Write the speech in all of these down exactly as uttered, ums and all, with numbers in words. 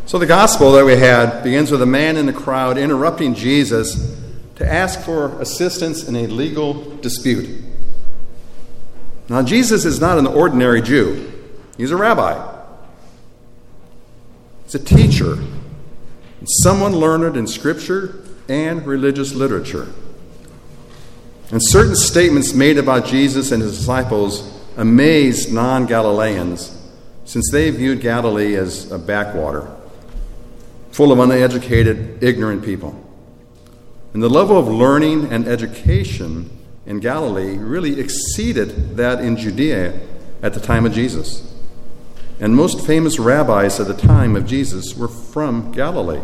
So the gospel that we had begins with a man in the crowd interrupting Jesus to ask for assistance in a legal dispute. Now, Jesus is not an ordinary Jew. He's a rabbi. He's a teacher, someone learned in Scripture and religious literature. And certain statements made about Jesus and his disciples amazed non-Galileans, since they viewed Galilee as a backwater, full of uneducated, ignorant people. And the level of learning and education in Galilee really exceeded that in Judea at the time of Jesus. And most famous rabbis at the time of Jesus were from Galilee.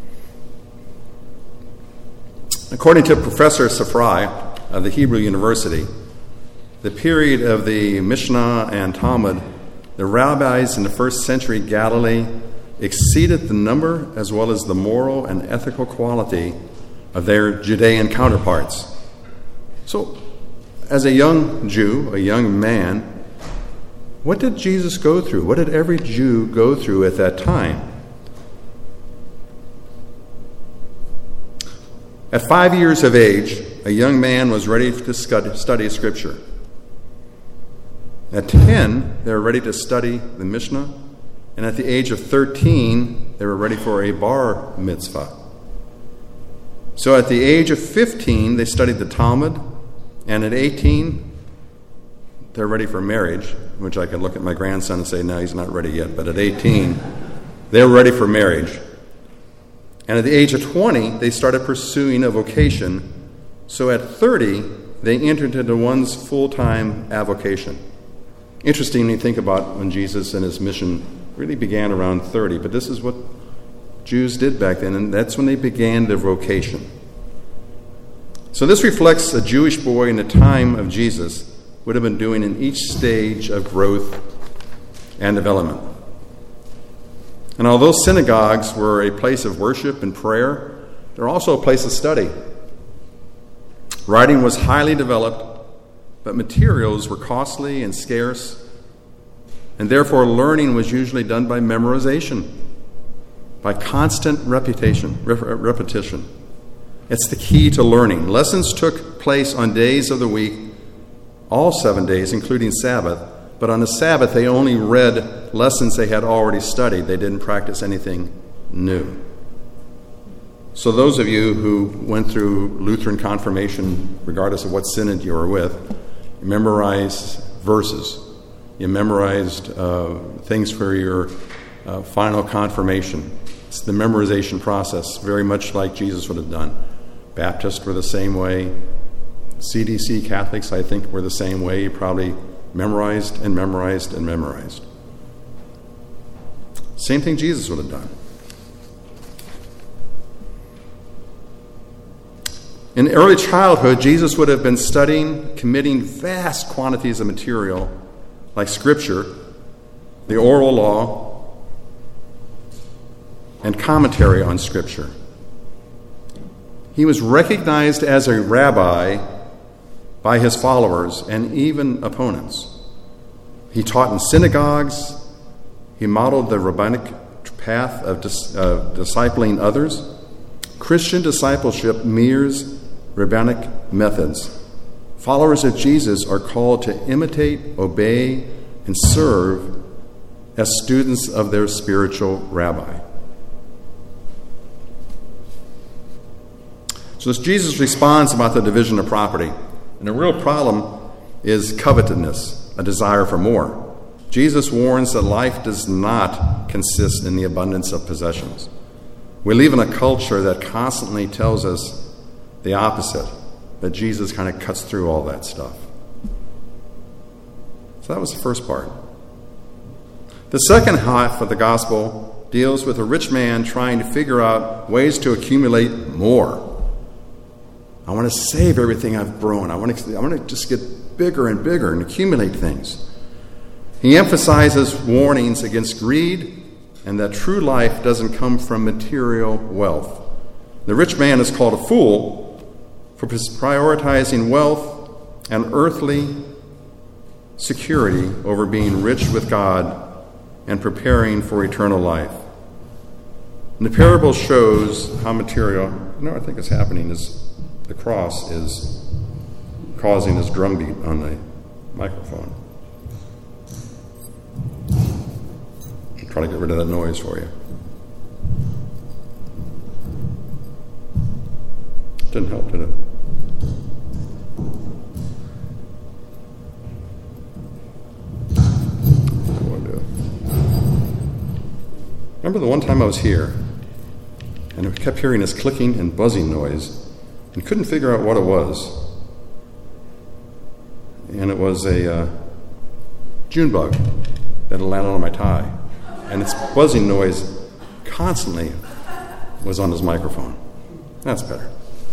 According to Professor Safrai of the Hebrew University, the period of the Mishnah and Talmud, the rabbis in the first century Galilee exceeded the number as well as the moral and ethical quality of their Judean counterparts. So, as a young Jew, a young man, what did Jesus go through? What did every Jew go through at that time? At five years of age, a young man was ready to study Scripture. At ten, they were ready to study the Mishnah. And at the age of thirteen, they were ready for a bar mitzvah. So at the age of fifteen, they studied the Talmud. And at eighteen, they're ready for marriage, which I could look at my grandson and say, no, he's not ready yet. But at eighteen, they were ready for marriage. And at the age of twenty, they started pursuing a vocation. So at thirty, they entered into one's full-time avocation. Interesting when you think about when Jesus and his mission really began around thirty. But this is what Jews did back then, and that's when they began their vocation. So this reflects a Jewish boy in the time of Jesus would have been doing in each stage of growth and development. And although synagogues were a place of worship and prayer, they're also a place of study. Writing was highly developed, but materials were costly and scarce, and therefore learning was usually done by memorization, by constant repetition. repetition. It's the key to learning. Lessons took place on days of the week, all seven days, including Sabbath, but on the Sabbath they only read lessons they had already studied. They didn't practice anything new. So those of you who went through Lutheran confirmation, regardless of what synod you were with, you memorized verses. You memorized uh, things for your uh, final confirmation. It's the memorization process, very much like Jesus would have done. Baptists were the same way. C D C Catholics, I think, were the same way. You probably memorized and memorized and memorized. Same thing Jesus would have done. In early childhood, Jesus would have been studying, committing vast quantities of material, like Scripture, the oral law, and commentary on Scripture. He was recognized as a rabbi by his followers and even opponents. He taught in synagogues. He modeled the rabbinic path of dis- uh, discipling others. Christian discipleship mirrors rabbinic methods. Followers of Jesus are called to imitate, obey, and serve as students of their spiritual rabbi. So as Jesus responds about the division of property, and the real problem is covetousness, a desire for more. Jesus warns that life does not consist in the abundance of possessions. We live in a culture that constantly tells us the opposite, but Jesus kind of cuts through all that stuff. So that was the first part. The second half of the gospel deals with a rich man trying to figure out ways to accumulate more. I want to save everything I've grown. I want to, I want to just get bigger and bigger and accumulate things. He emphasizes warnings against greed and that true life doesn't come from material wealth. The rich man is called a fool for prioritizing wealth and earthly security over being rich with God and preparing for eternal life. And the parable shows how material, you know what I think is happening is the cross is causing this drumbeat on the microphone. I'll try to get rid of that noise for you. Didn't help, did it? Remember the one time I was here, and I kept hearing this clicking and buzzing noise, and couldn't figure out what it was. And it was a uh, June bug that had landed on my tie, and its buzzing noise constantly was on his microphone. That's better.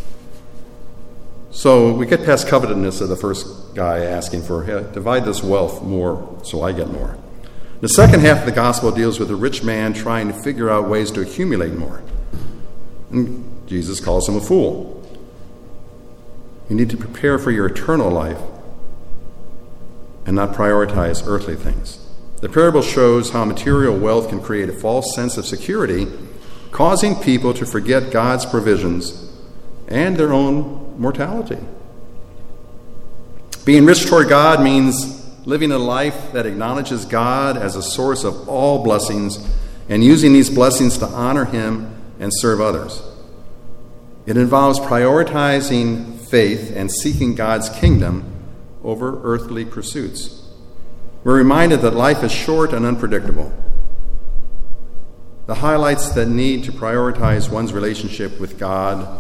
So we get past covetousness of the first guy asking for, hey, divide this wealth more so I get more. The second half of the gospel deals with a rich man trying to figure out ways to accumulate more. And Jesus calls him a fool. You need to prepare for your eternal life and not prioritize earthly things. The parable shows how material wealth can create a false sense of security, causing people to forget God's provisions and their own mortality. Being rich toward God means living a life that acknowledges God as a source of all blessings and using these blessings to honor Him and serve others. It involves prioritizing faith and seeking God's kingdom over earthly pursuits. We're reminded that life is short and unpredictable. The highlights that need to prioritize one's relationship with God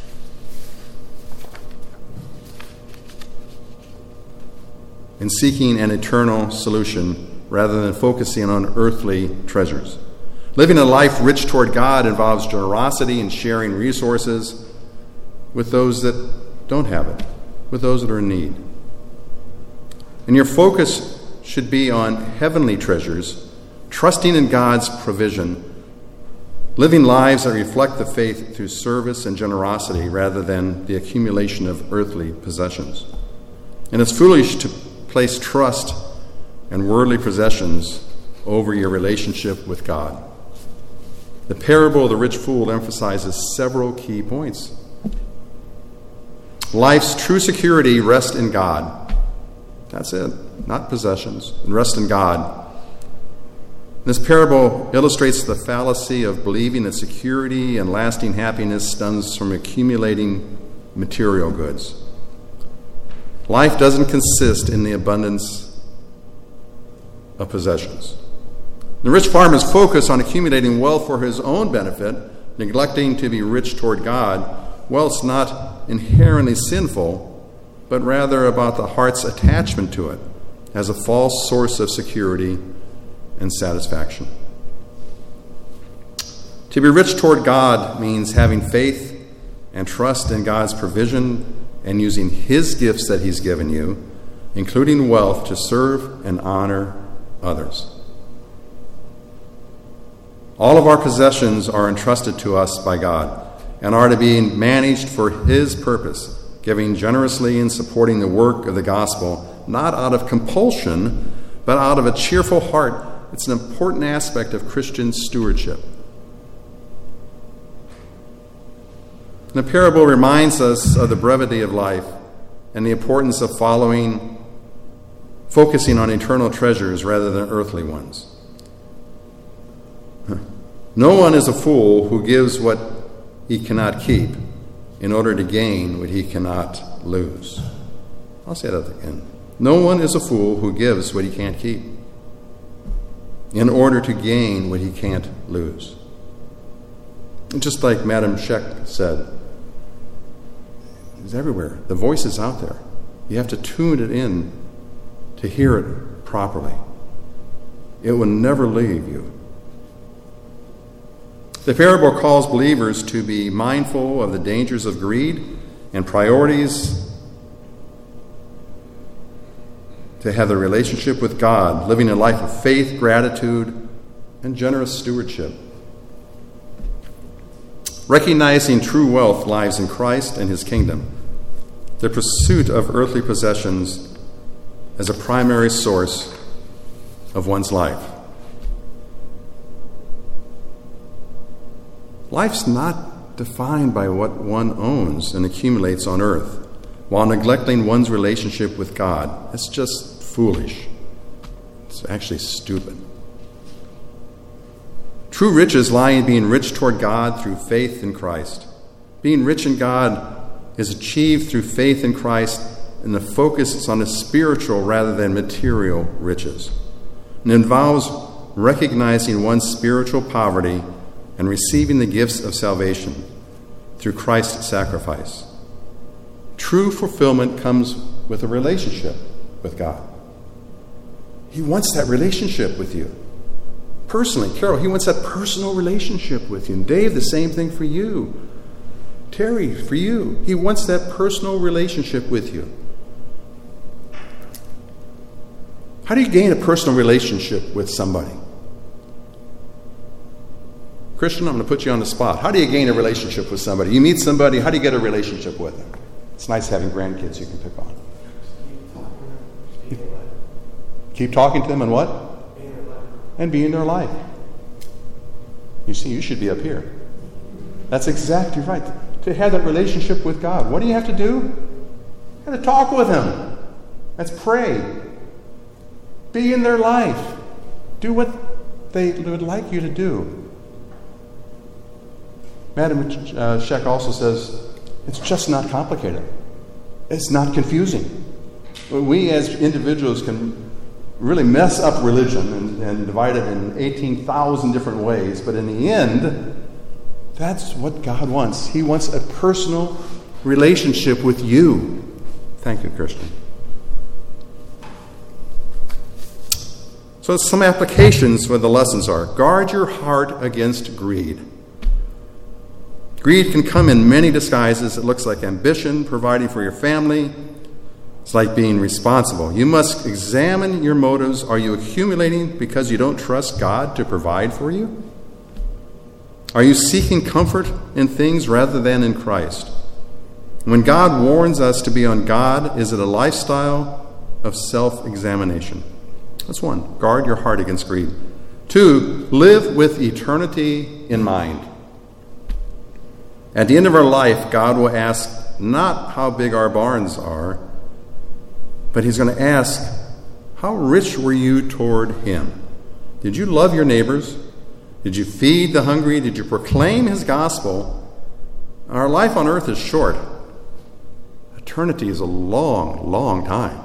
in seeking an eternal solution rather than focusing on earthly treasures. Living a life rich toward God involves generosity and sharing resources with those that don't have it, with those that are in need. And your focus should be on heavenly treasures, trusting in God's provision, living lives that reflect the faith through service and generosity rather than the accumulation of earthly possessions. And it's foolish to place trust and worldly possessions over your relationship with God. The parable of the rich fool emphasizes several key points. Life's true security rests in God. That's it, not possessions. And rest in God. This parable illustrates the fallacy of believing that security and lasting happiness stems from accumulating material goods. Life doesn't consist in the abundance of possessions. The rich farmer's focus on accumulating wealth for his own benefit, neglecting to be rich toward God, wealth's not inherently sinful, but rather about the heart's attachment to it as a false source of security and satisfaction. To be rich toward God means having faith and trust in God's provision and using His gifts that He's given you, including wealth, to serve and honor others. All of our possessions are entrusted to us by God and are to be managed for His purpose, giving generously and supporting the work of the gospel, not out of compulsion, but out of a cheerful heart. It's an important aspect of Christian stewardship. The parable reminds us of the brevity of life and the importance of following, focusing on eternal treasures rather than earthly ones. No one is a fool who gives what he cannot keep in order to gain what he cannot lose. I'll say that again. No one is a fool who gives what he can't keep in order to gain what he can't lose. And just like Madam Scheck said, it's everywhere. The voice is out there. You have to tune it in to hear it properly. It will never leave you. The parable calls believers to be mindful of the dangers of greed and priorities to have a relationship with God, living a life of faith, gratitude, and generous stewardship. Recognizing true wealth lies in Christ and His kingdom. The pursuit of earthly possessions as a primary source of one's life. Life's not defined by what one owns and accumulates on earth, while neglecting one's relationship with God. It's just foolish. It's actually stupid. True riches lie in being rich toward God through faith in Christ. Being rich in God is achieved through faith in Christ, and the focus is on the spiritual rather than material riches. And it involves recognizing one's spiritual poverty and receiving the gifts of salvation through Christ's sacrifice. True fulfillment comes with a relationship with God. He wants that relationship with you. Personally, Carol, he wants that personal relationship with you. And Dave, the same thing for you. Terry, for you. He wants that personal relationship with you. How do you gain a personal relationship with somebody? Christian, I'm going to put you on the spot. How do you gain a relationship with somebody? You meet somebody, how do you get a relationship with them? It's nice having grandkids you can pick on. Keep talking to them and what? And be in their life. You see, you should be up here. That's exactly right. To have that relationship with God, what do you have to do? You have to talk with Him. That's pray. Be in their life. Do what they would like you to do. Madam uh, Sheck also says, it's just not complicated. It's not confusing. We as individuals can really mess up religion and, and divide it in eighteen thousand different ways, but in the end, that's what God wants. He wants a personal relationship with you. Thank you, Christian. So some applications for the lessons are, guard your heart against greed. Greed can come in many disguises. It looks like ambition, providing for your family. It's like being responsible. You must examine your motives. Are you accumulating because you don't trust God to provide for you? Are you seeking comfort in things rather than in Christ? When God warns us to be on God, is it a lifestyle of self-examination? That's one. Guard your heart against greed. Two, live with eternity in mind. At the end of our life, God will ask not how big our barns are, but He's going to ask, how rich were you toward Him? Did you love your neighbors? Did you feed the hungry? Did you proclaim His gospel? Our life on earth is short. Eternity is a long, long time.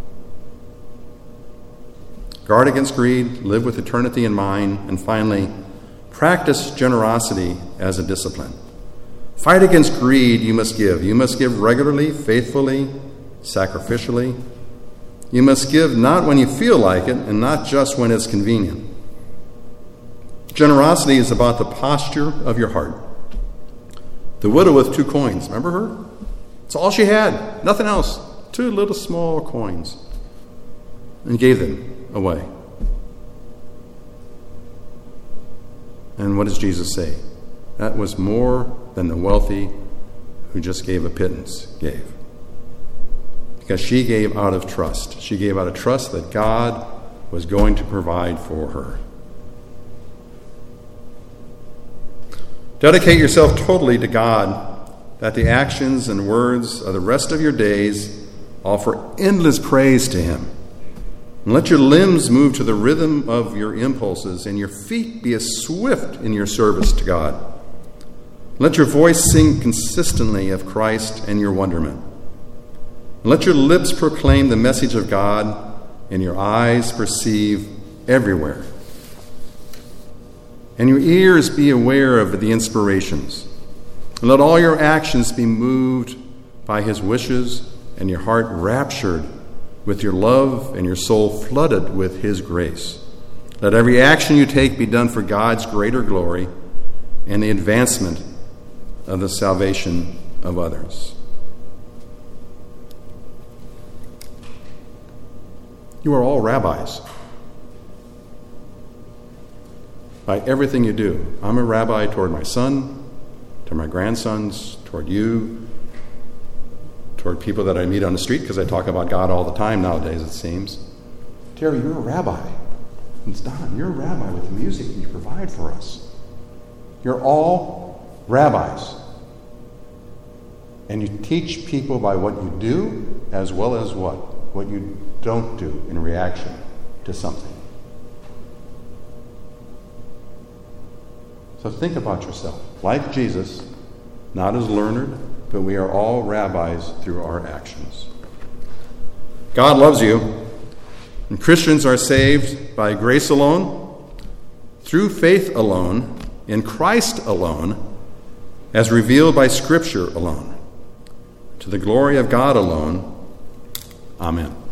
Guard against greed, live with eternity in mind, and finally, practice generosity as a discipline. Fight against greed, you must give. You must give regularly, faithfully, sacrificially. You must give not when you feel like it and not just when it's convenient. Generosity is about the posture of your heart. The widow with two coins, remember her? It's all she had, nothing else. Two little small coins. And gave them away. And what does Jesus say? That was more than the wealthy who just gave a pittance gave. Because she gave out of trust. She gave out of trust that God was going to provide for her. Dedicate yourself totally to God, that the actions and words of the rest of your days offer endless praise to Him. And let your limbs move to the rhythm of your impulses, and your feet be as swift in your service to God. Let your voice sing consistently of Christ and your wonderment. And let your lips proclaim the message of God, and your eyes perceive everywhere. And your ears be aware of the inspirations. And let all your actions be moved by His wishes, and your heart raptured with your love, and your soul flooded with His grace. Let every action you take be done for God's greater glory and the advancement of the salvation of others. You are all rabbis. By everything you do. I'm a rabbi toward my son, to my grandsons, toward you, toward people that I meet on the street, because I talk about God all the time nowadays, it seems. Terry, you're a rabbi. It's Don, you're a rabbi with the music that you provide for us. You're all rabbis. And you teach people by what you do as well as what? What you don't do in reaction to something. So think about yourself. Like Jesus, not as learned, but we are all rabbis through our actions. God loves you, and Christians are saved by grace alone, through faith alone, in Christ alone, as revealed by Scripture alone. To the glory of God alone. Amen.